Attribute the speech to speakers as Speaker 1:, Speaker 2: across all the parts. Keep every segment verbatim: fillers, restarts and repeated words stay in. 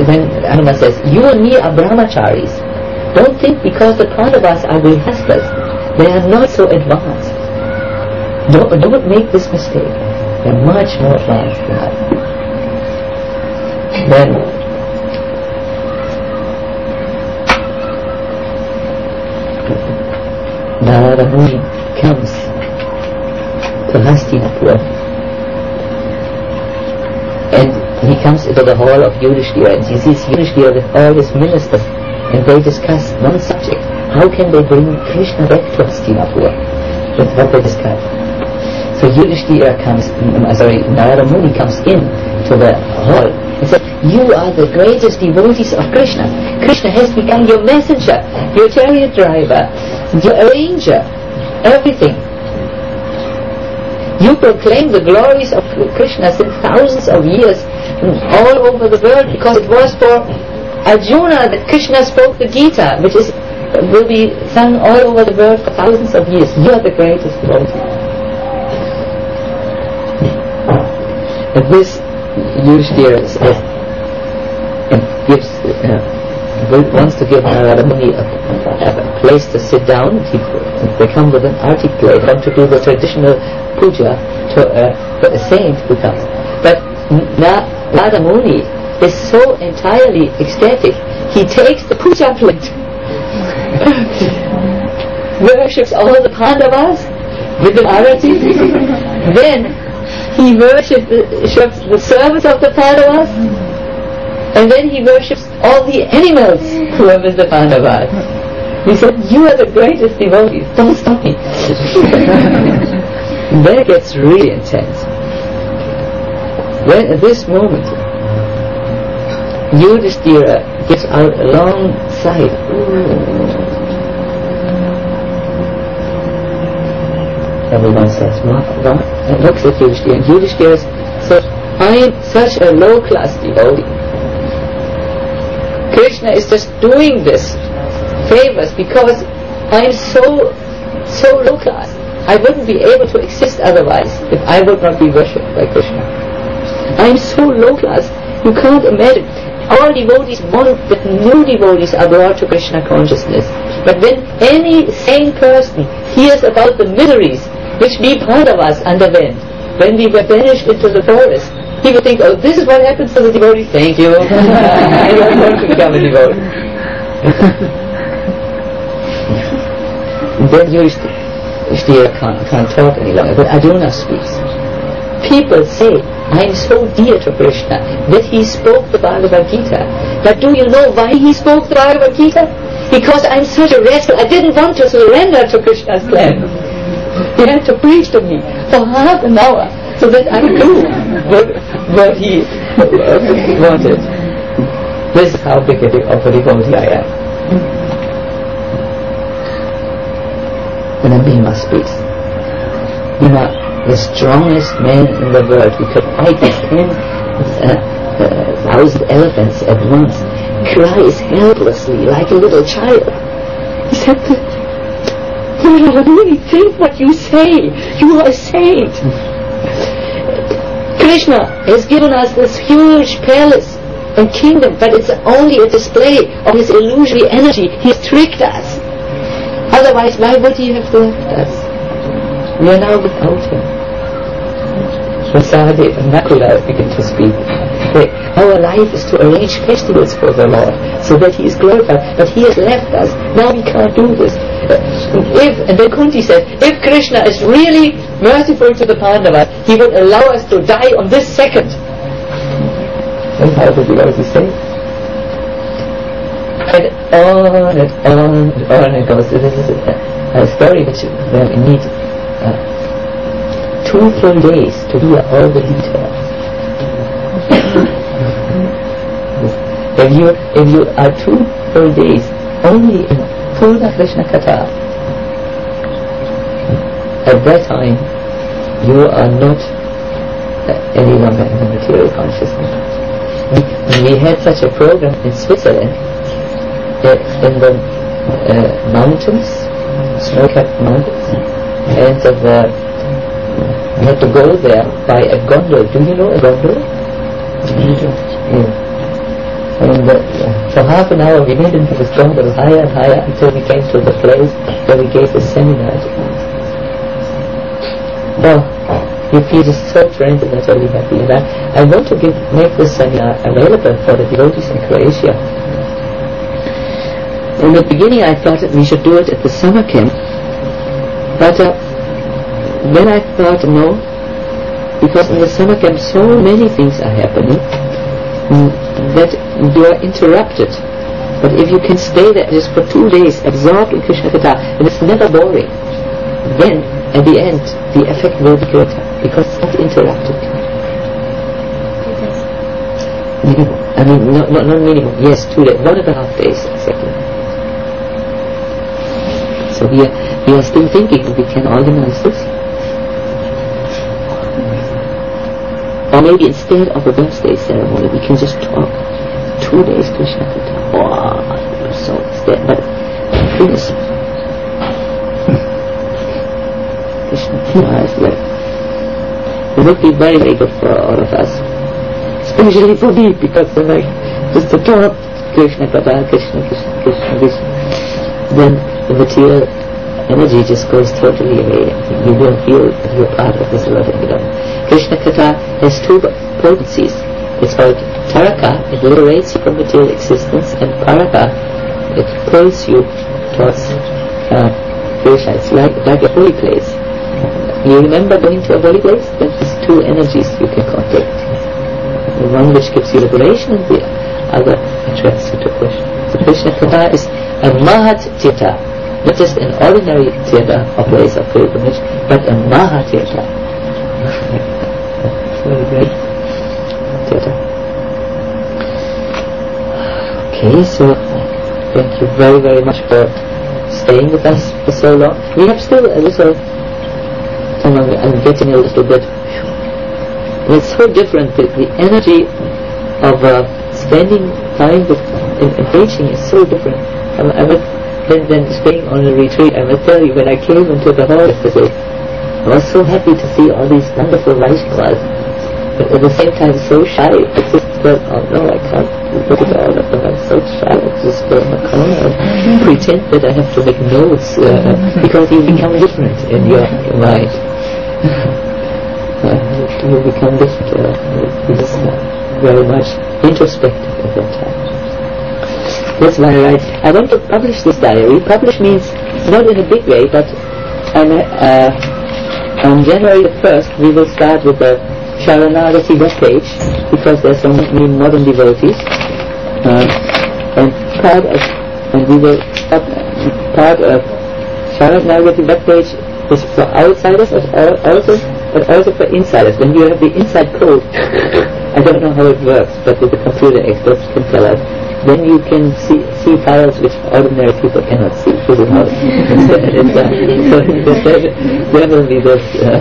Speaker 1: when Hanuman says, you and me are brahmacharis, don't think because the Pandavas are grihasthas, they are not so advanced. Don't, don't make this mistake. They are much more advanced than us. Then Narada Muni comes to Hastinapur, and he comes into the hall of Yudhishthira, and he sees Yudhishthira with all his ministers, and they discuss one subject: how can they bring Krishna back to Hastinapur? That's what they discuss. So Yudhishthira comes, um, sorry, Narada Muni comes in to the hall and says, you are the greatest devotees of Krishna. Krishna has become your messenger, your chariot driver, your arranger, everything. You proclaim the glories of Krishna since thousands of years all over the world, because it was for Arjuna that Krishna spoke the Gita, which is will be sung all over the world for thousands of years. You are the greatest devotee. And this Yudhishthira gives, uh, wants to give Narada Muni a, a place to sit down. He, they come with an articulator come to do the traditional puja to uh, a saint who comes. But Na, Narada Muni is so entirely ecstatic, he takes the puja plate, worships all the Pandavas with the arati, then he worships the, the servants of the Pandavas, and then he worships all the animals who are with the Pandavas. He said, you are the greatest devotees, don't stop me. Then it gets really intense. When at this moment Yudhishthira gives out a long sigh, everyone says, what? What? And looks at Yudhishthira, and Yudhishthira says, I am such a low-class devotee. Krishna is just doing this favors because I am so, so low-class. I wouldn't be able to exist otherwise if I would not be worshipped by Krishna. I am so low-class, you can't imagine. All devotees want that new devotees are brought to Krishna consciousness. But when any sane person hears about the miseries which we Pandavas underwent when we were banished into the forest, he would think, oh, this is what happens to the devotees. Thank you. I don't want to become a devotee. Then Yudhishthira can't, can't talk any longer. But Arjuna speaks. People say, I am so dear to Krishna that he spoke the Bhagavad Gita. But do you know why he spoke the Bhagavad Gita? Because I am such a rascal. I didn't want to surrender to Krishna's plan. He had to preach to me for half an hour so that I knew what, what he wanted. This is how big a devotee I am. And then Bhima speaks. Bhima, the strongest man in the world, he could fight with ten uh, uh, thousand elephants at once, cries helplessly like a little child. He said, Narada Muni, think what you say. You are a saint. Krishna has given us this huge palace and kingdom, but it's only a display of his illusory energy. He has tricked us. Otherwise, why would he have left us? We are now without him. Prasadeva and Nakula begin to speak. They, our life is to arrange festivals for the Lord so that he is glorified, but he has left us. Now we can't do this. If, and then Kunti said, if Krishna is really merciful to the Pandavas, he would allow us to die on this second. And how did he say? And on and on and on it goes. This is a, a story which where we need uh, two full days to hear all the details. if you if you are two full days only in Purna Krishna Katha, at that time you are not uh, any longer in the material consciousness. We, we had such a program in Switzerland, uh, in the uh, mountains, snow-capped mountains, and of the we had to go there by a gondola. Do you know a gondola? Yeah. And And uh, for half an hour we went into this jungle higher and higher until we came to the place where we gave the seminar. Well, you feel just so tranquil and totally happy. And I, I want to give, make this seminar available for the devotees in Croatia. In the beginning I thought that we should do it at the summer camp, but uh, then I thought no, because in the summer camp so many things are happening mm, that you are interrupted. But if you can stay there just for two days absorbed in Krishna Katha, and it's never boring, then at the end the effect will be greater because it's not interrupted. Minimum. I mean, not, not, not minimum, yes, two days, one and a half days exactly. So we are, we are still thinking if we can organize this. Or maybe instead of a birthday ceremony, we can just talk two days Krishna Katha. Wow, so instead, but goodness, Krishna Katha is like, it would be very, very good for all of us, especially for me, because then I just to talk Krishna Katha, Krishna, Krishna, Krishna, Krishna, then the material energy just goes totally away. You don't feel that you're part of this world anymore. Krishna Katha has two potencies. It's called Taraka, it liberates you from material existence, and Paraka, it pulls you towards uh, Krishna. It's like, like a holy place. You remember going to a holy place? There's two energies you can contact. The one which gives you liberation and the other attracts you to Krishna. So Krishna Katha is a Mahat Tirtha, not just an ordinary Tirtha or place of pilgrimage, but a Mahat Tirtha. Very great Tirtha. Okay, so thank you very, very much for staying with us for so long. We have still a little, I'm getting a little bit, it's so different, the, the energy of uh, spending time with in, engaging is so different. I, I would, then, then staying on a retreat, I will tell you, when I came into the hall yesterday, I was so happy to see all these wonderful Vaishnavas, but at the same time so shy. I just felt, oh no, I can't look at all of them, I'm so shy. I just go in the corner and pretend that I have to make notes, uh, because you become different in your mind. uh, you become different, uh, you just uh, very much introspective at that time. That's why I write, I want to publish this diary. Publish means not in a big way, but on, uh, on January the first we will start with the Sharanagati web page, because there are so many modern devotees, uh, and part of, and we will uh, part of Sharanagati web page is for outsiders also, but also for insiders. When you have the inside code, I don't know how it works, but the computer experts can tell us. Then you can see, see files which ordinary people cannot see. This is how it's, it's, uh, so there, there will be this. Uh,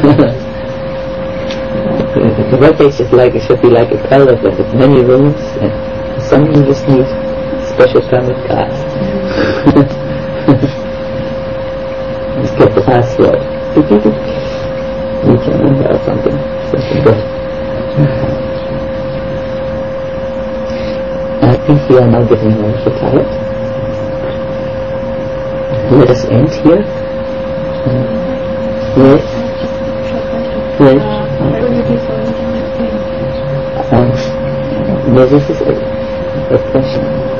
Speaker 1: the web page is like, it should be like a palace with many rooms, and some you just need special permit cards. Just get the password. You can remember or something. Something good. I think we are now getting a little tired. Let us end here. Yes. Yes. Um, yes, this is a, a question.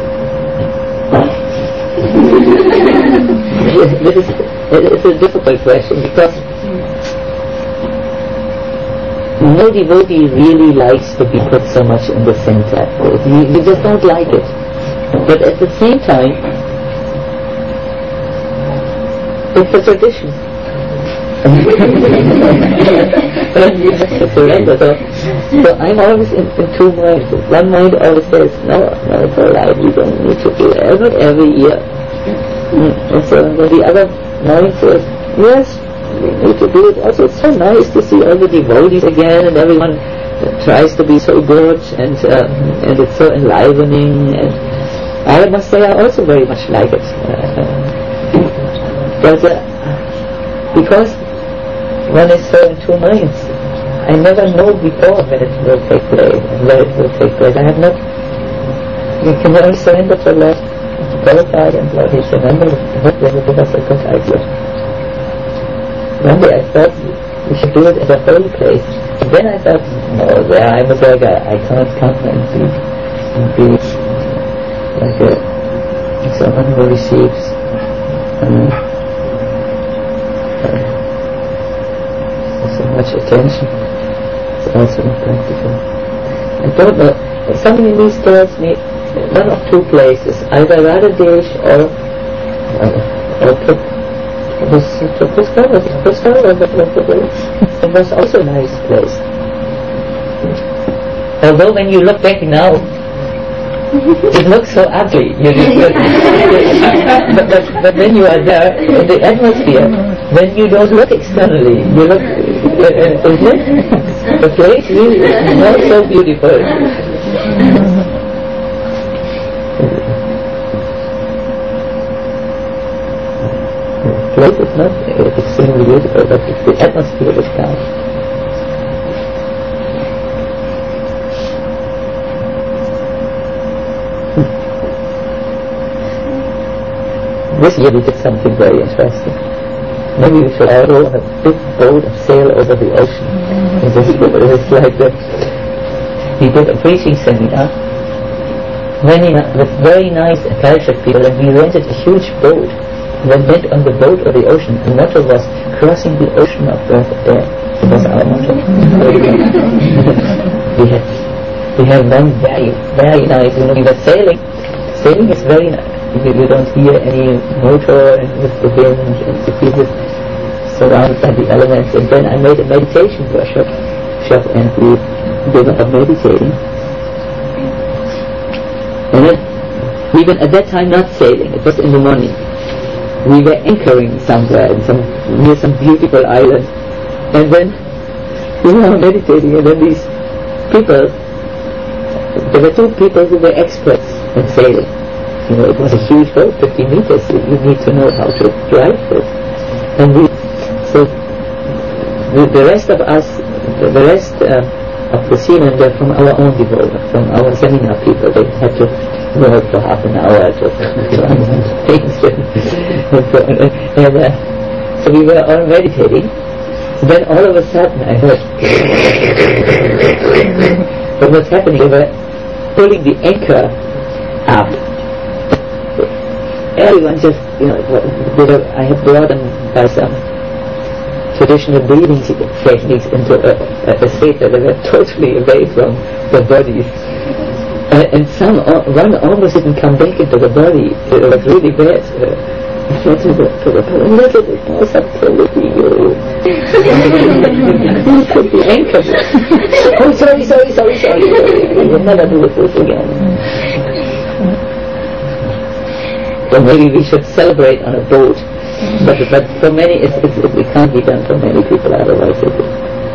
Speaker 1: This is it's a difficult question, because no devotee really likes to be put so much in the center. You, you just don't like it. But at the same time, it's a tradition. And you have to surrender. So, so I'm always in, in two minds. One mind always says, no, no, it's alright, you don't need to do it, not every year. And so the other mind says, yes, we need to do it. Also, it's so nice to see all the devotees again, and everyone tries to be so good, and uh, and it's so enlivening. And I must say, I also very much like it. Uh, but uh, because one is so in two minds, I never know before when it will take place and where it will take place. I have not you can only surrender to Lord, qualified and Lord, he surrendered what they would give us a good idea. One day I thought we should do it at a holy place. And then I thought, no, there I was like a, I can't come and be, and be like a, like someone who receives um, uh, so much attention. It's also not practical. I don't know, something in these tells me one of two places, either Radhadesh or uh, or Put. It was Pushkar, was it Pushkar or was the place? It was also a nice place. Although when you look back now, it looks so ugly. You know, but, but, but when you are there in the atmosphere, when you don't look externally, you look, uh, isn't it? The place really is not so beautiful. The place is not uh, extremely beautiful, but it's the atmosphere that counts. This year we did something very interesting. Maybe we should all row on a big boat and sail over the ocean. It was, it was like the, we did a preaching seminar many, with very nice Kalshak people, and we rented a huge boat. Then went on the boat of the ocean. The motto was crossing the ocean of birth and death. It was our motto. we had we had one very very nice. You know, we were sailing. Sailing is very nice. You, you don't hear any motor and with the wind and the people surrounded by the elements. And then I made a meditation workshop, shop, and we did a meditating. And then we were at that time not sailing. It was in the morning. We were anchoring somewhere in some, near some beautiful island, and then we were meditating, and then these people, there were two people who were experts in sailing. You know, it was a huge boat, fifty meters, so you need to know how to drive it. And we, so the, the rest of us, the, the rest uh, of the seamen were from our own devotion, from our seminar people. They had to work for half an hour to things. And uh, so we were all meditating. Then all of a sudden I heard what was happening. They were pulling the anchor up. Everyone just, you know, they were, I had brought them by some traditional breathing techniques into a, a state that they were totally away from their bodies. Uh, and some, uh, one almost didn't come back into the body. It was really bad. Uh, I said to the, to the a little bit more subtlety. You could be anchored. Oh, sorry, sorry, sorry, sorry. I will never do this again. So maybe we should celebrate on a boat. But, but for many, it's, it's, it, it can't be done for many people, otherwise it is.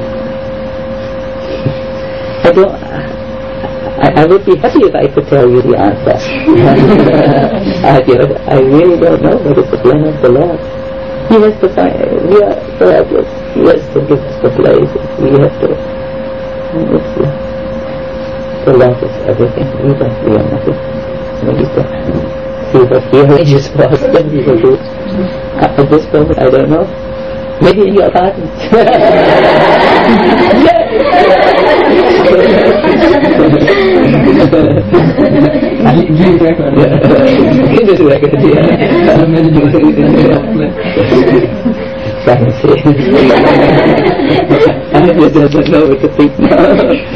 Speaker 1: I don't... I, I would be happy if I could tell you the answer. I, I really don't know, but it's the plan of the Lord. He has to find, we are forever. He has to give us the place. We have to, it's, uh, the Lord is everything. We don't, we are nothing. We need to see what He arranges for us, then we will do. Uh, at this moment, I don't know. Maybe in your apartment.
Speaker 2: I give record.
Speaker 1: Give this record, yeah. Fancy. I just don't know what to think now.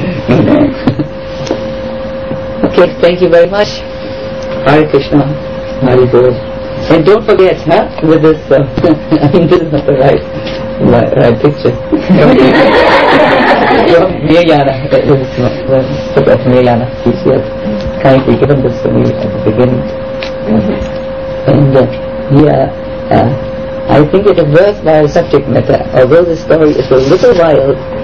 Speaker 1: Okay, thank you very much. Hare Krishna. Hare Bol. And don't forget, huh, with this, uh, I mean, this is not the right, right, right picture. From Nirjana, this is not the book of Nirjana. She had kindly given this to me at the beginning. And uh, here, uh, I think it is a worthwhile subject matter, although the story is a little wild.